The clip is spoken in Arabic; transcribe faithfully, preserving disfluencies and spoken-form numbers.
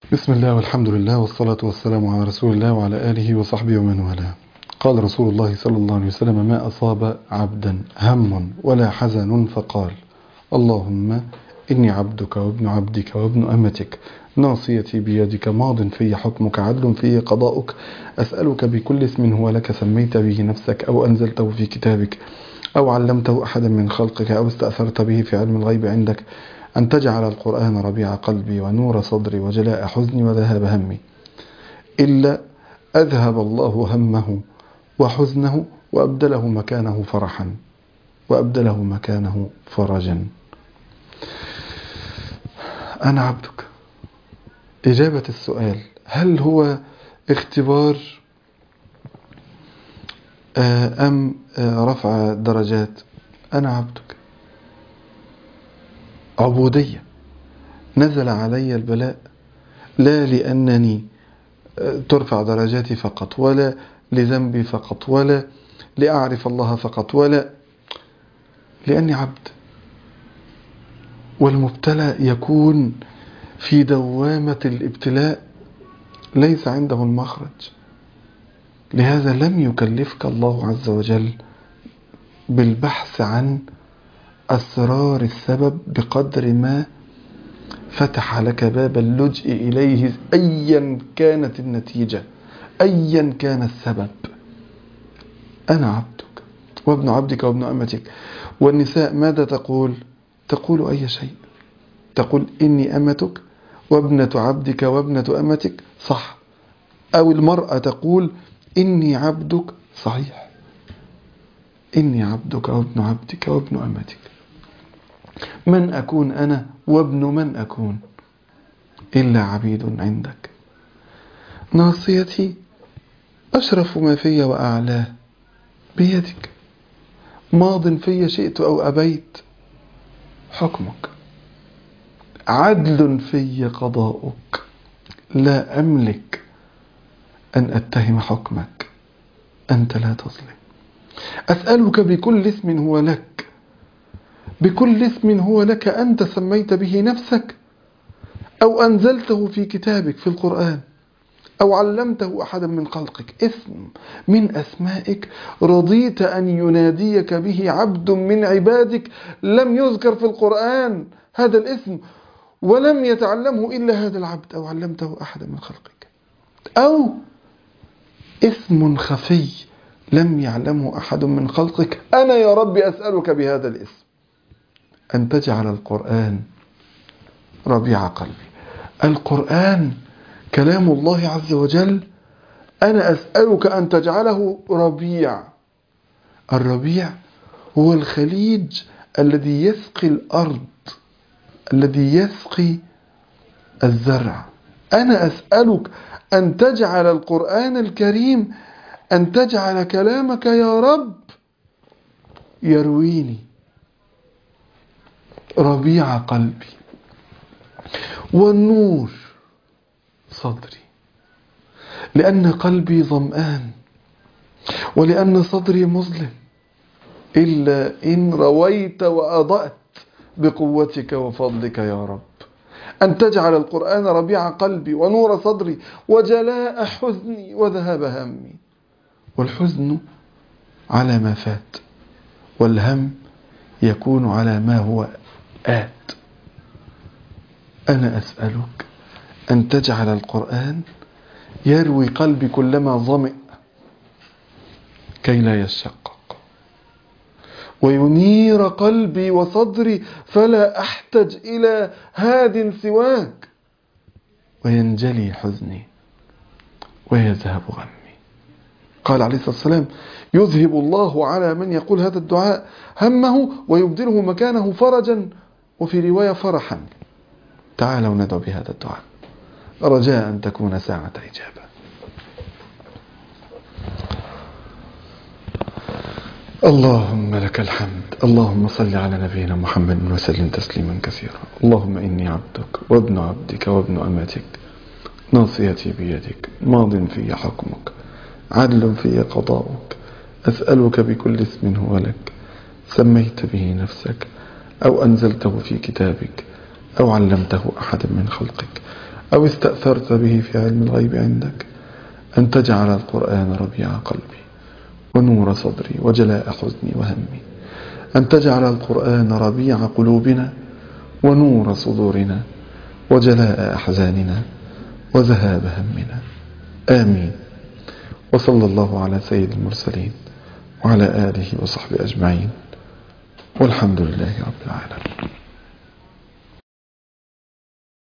بسم الله والحمد لله والصلاة والسلام على رسول الله وعلى آله وصحبه ومن والاه. قال رسول الله صلى الله عليه وسلم: ما أصاب عبدا هم ولا حزن فقال: اللهم إني عبدك وابن عبدك وابن أمتك، ناصيتي بيدك، ماض في حكمك، عدل في قضاؤك، أسألك بكل اسم هو لك سميت به نفسك أو أنزلته في كتابك أو علمته أحدا من خلقك أو استأثرت به في علم الغيب عندك، أن تجعل القرآن ربيع قلبي ونور صدري وجلاء حزني وذهاب همي، إلا أذهب الله همه وحزنه وأبدله مكانه فرحا وأبدله مكانه فرجا. أنا عبدك. إجابة السؤال: هل هو اختبار أم رفع درجات؟ أنا عبدك. عبودية. نزل علي البلاء لا لأنني ترفع درجاتي فقط، ولا لذنبي فقط، ولا لأعرف الله فقط، ولا لأني عبد. والمبتلى يكون في دوامة الابتلاء ليس عنده المخرج. لهذا لم يكلفك الله عز وجل بالبحث عن أسرار السبب بقدر ما فتح لك باب اللجئ إليه أيا كانت النتيجة، أيا كان السبب. أنا عبدك وابن عبدك وابن أمتك. والنساء ماذا تقول؟ تقول أي شيء. تقول إني أمتك وابنة عبدك وابنة أمتك، صح. أو المرأة تقول إني عبدك، صحيح. إني عبدك وابن عبدك وابن أمتك. من أكون أنا وابن من أكون إلا عبيد عندك. ناصيتي أشرف ما في وأعلاه بيدك، ماض في شئت أو أبيت حكمك، عدل في قضاؤك، لا أملك أن أتهم حكمك، أنت لا تظلم. أسألك بكل اسم هو لك، بكل اسم هو لك أنت سميت به نفسك أو أنزلته في كتابك في القرآن أو علمته أحدا من خلقك، اسم من أسمائك رضيت أن يناديك به عبد من عبادك لم يذكر في القرآن هذا الاسم ولم يتعلمه إلا هذا العبد، أو علمته أحدا من خلقك، أو اسم خفي لم يعلمه أحد من خلقك. أنا يا رب أسألك بهذا الاسم أن تجعل القرآن ربيع قلبي. القرآن كلام الله عز وجل، أنا أسألك أن تجعله ربيع. الربيع هو الخليج الذي يسقي الأرض، الذي يسقي الزرع. أنا أسألك أن تجعل القرآن الكريم، أن تجعل كلامك يا رب يرويني ربيع قلبي والنور صدري، لأن قلبي ظمآن ولأن صدري مظلم، إلا إن رويت وأضأت بقوتك وفضلك يا رب. أن تجعل القرآن ربيع قلبي ونور صدري وجلاء حزني وذهاب همي. والحزن على ما فات، والهم يكون على ما هو آت. أنا أسألك أن تجعل القرآن يروي قلبي كلما ظمئ كي لا يشقق، وينير قلبي وصدري فلا أحتج إلى هاد سواك، وينجلي حزني ويذهب غمي. قال عليه الصلاة والسلام: يذهب الله على من يقول هذا الدعاء همه ويبدله مكانه فرجا، وفي رواية فرحا. تعالوا ندعو بهذا الدعاء رجاء أن تكون ساعة إجابة. اللهم لك الحمد. اللهم صل على نبينا محمد وسلم تسليما كثيرا. اللهم إني عبدك وابن عبدك وابن أمتك، ناصيتي بيدك، ماض في حكمك، عدل في قضاؤك، أسألك بكل اسم هو لك سميت به نفسك أو أنزلته في كتابك أو علمته أحدا من خلقك أو استأثرت به في علم الغيب عندك، أن تجعل القرآن ربيع قلبي ونور صدري وجلاء حزني وهمي، أن تجعل القرآن ربيع قلوبنا ونور صدورنا وجلاء أحزاننا وذهاب همنا. آمين. وصلى الله على سيد المرسلين وعلى آله وصحبه أجمعين، والحمد لله رب العالمين.